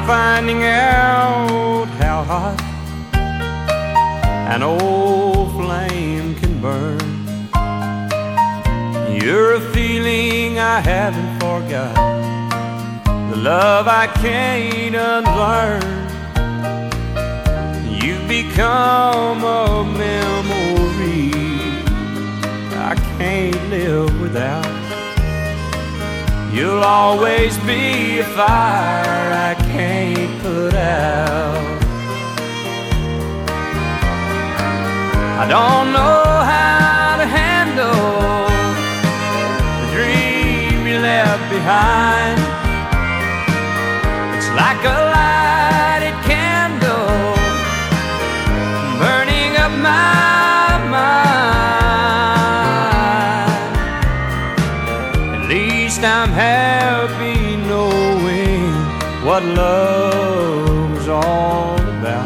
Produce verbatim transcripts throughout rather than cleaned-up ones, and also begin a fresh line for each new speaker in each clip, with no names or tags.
finding out how hot an old flame can burn. You're a feeling I haven't forgot, the love I can't unlearn. You've become a memory I can't live without. You'll always be a fire I can't put out. I don't know how to handle the dream you left behind. It's like a lighted candle burning up my mind. At least I'm happy knowing what love's all about.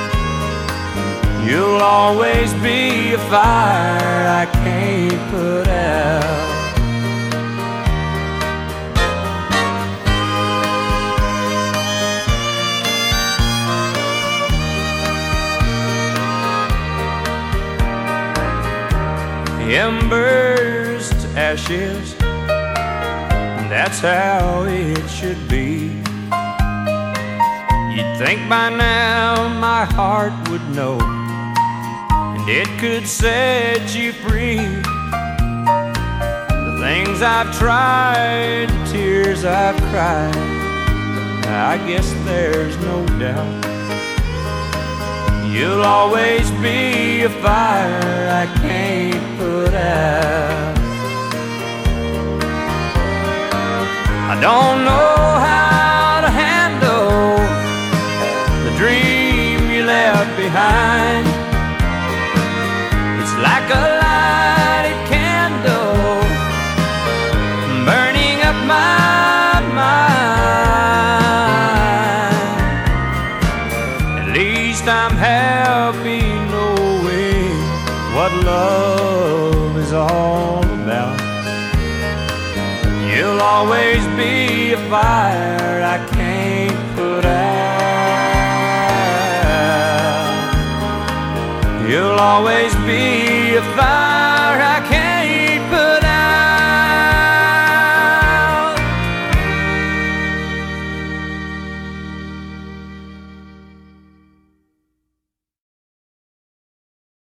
You'll always be a fire I can't put out. Embers to ashes, that's how it should be. You'd think by now my heart would know, and it could set you free. The things I've tried, the tears I've cried, I guess there's no doubt. You'll always be a fire I can't put out. I don't know how to handle the dream you left behind. It's like a lighted candle burning up my mind. At least I'm happy knowing what love is all about. You'll always be a fire I can't put out. You'll always be a fire I can't